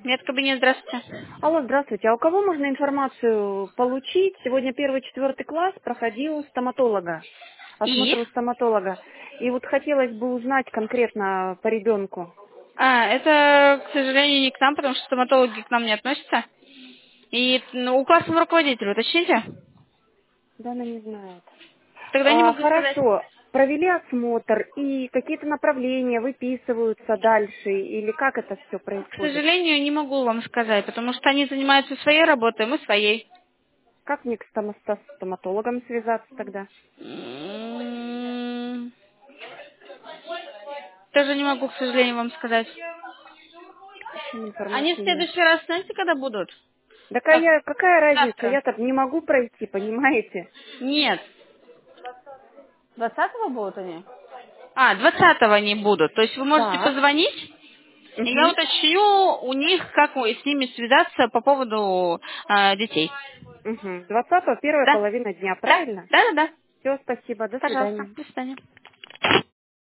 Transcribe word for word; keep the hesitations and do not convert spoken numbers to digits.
Медкабинет, здравствуйте. Алло, здравствуйте. А у кого можно информацию получить? Сегодня первый, четвертый класс проходил у стоматолога, И? осмотр у стоматолога. И вот хотелось бы узнать конкретно по ребенку. А, это, к сожалению, не к нам, потому что стоматологи к нам не относятся. И ну, у классного руководителя уточните. Да, она не знает. Тогда не А, могу сказать. хорошо. Провели осмотр и какие-то направления выписываются дальше или как это все К происходит? сожалению, не могу вам сказать, потому что они занимаются своей работой, мы своей. Как мне к стома- со стоматологом связаться тогда? М, Тоже не могу, к сожалению, вам сказать. В общем, Они в информации нет. следующий раз, знаете, когда будут? Да Как? какая, какая разница? Завтра. Я-то не могу пройти, понимаете? Нет. Двадцатого будут они? А, двадцатого они будут. То есть вы можете Так. позвонить, и я Угу. уточню у них, как мы с ними связаться по поводу э, детей. Угу. двадцатого первая Да? половина дня, Да? правильно? Да, да, да. Все, спасибо, до Пожалуйста. свидания. До свидания.